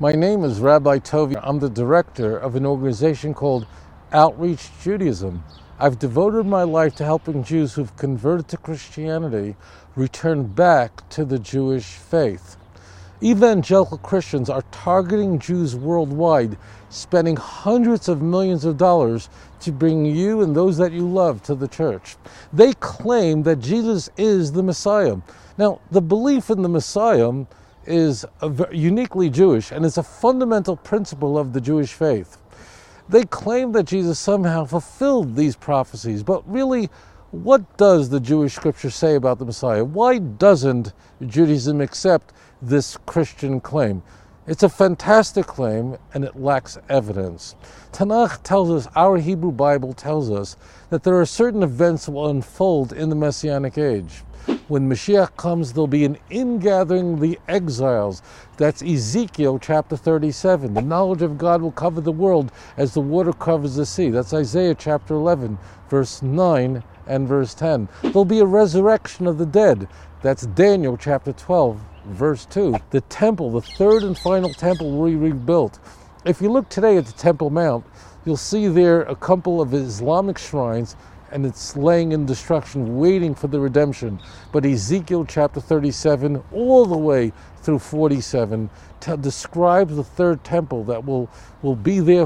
My name is Rabbi Tovi. I'm the director of an organization called Outreach Judaism. I've devoted my life to helping Jews who've converted to Christianity return back to the Jewish faith. Evangelical Christians are targeting Jews worldwide, spending hundreds of millions of dollars to bring you and those that you love to the church. They claim that Jesus is the Messiah. Now, the belief in the Messiah is uniquely Jewish, and it's a fundamental principle of the Jewish faith. They claim that Jesus somehow fulfilled these prophecies, but really, what does the Jewish scripture say about the Messiah? Why doesn't Judaism accept this Christian claim? It's a fantastic claim, and it lacks evidence. Tanakh tells us, our Hebrew Bible tells us, that there are certain events that will unfold in the Messianic age. When Mashiach comes, there'll be an ingathering of the exiles. That's Ezekiel chapter 37. The knowledge of God will cover the world as the water covers the sea. That's Isaiah chapter 11, verse 9 and verse 10. There'll be a resurrection of the dead. That's Daniel chapter 12, verse 2. The temple, the third and final temple, will be rebuilt. If you look today at the Temple Mount, you'll see there a couple of Islamic shrines, and it's laying in destruction, waiting for the redemption. But Ezekiel chapter 37, all the way through 47, describes the third temple that will be there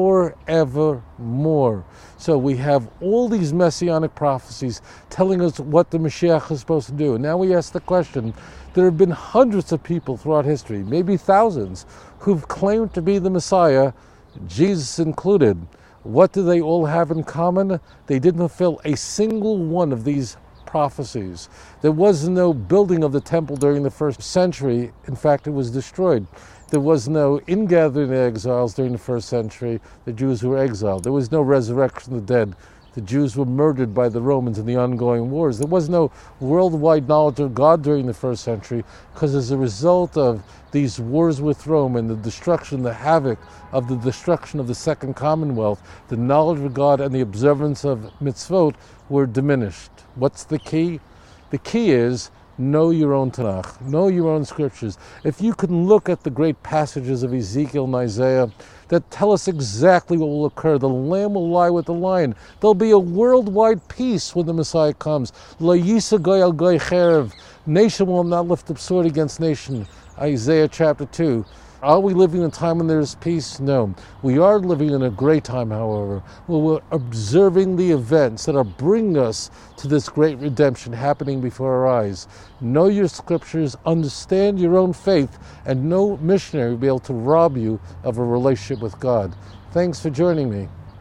forevermore. So we have all these messianic prophecies telling us what the Mashiach is supposed to do. And now we ask the question, there have been hundreds of people throughout history, maybe thousands, who've claimed to be the Messiah, Jesus included. What do they all have in common? They didn't fulfill a single one of these prophecies. There was no building of the temple during the first century. In fact, it was destroyed. There was no ingathering of exiles during the first century, the Jews who were exiled. There was no resurrection of the dead. The Jews were murdered by the Romans in the ongoing wars. There was no worldwide knowledge of God during the first century, because as a result of these wars with Rome and the destruction, the havoc of the destruction of the Second Commonwealth, the knowledge of God and the observance of mitzvot were diminished. What's the key? The key is know your own Tanakh, know your own scriptures. If you can look at the great passages of Ezekiel and Isaiah that tell us exactly what will occur. The lamb will lie with the lion. There'll be a worldwide peace when the Messiah comes. Lo yisa goy al goy cherev. Nation will not lift up sword against nation. Isaiah chapter 2. Are we living in a time when there's peace? No. We are living in a great time, however, where we're observing the events that are bringing us to this great redemption happening before our eyes. Know your scriptures, understand your own faith, and no missionary will be able to rob you of a relationship with God. Thanks for joining me.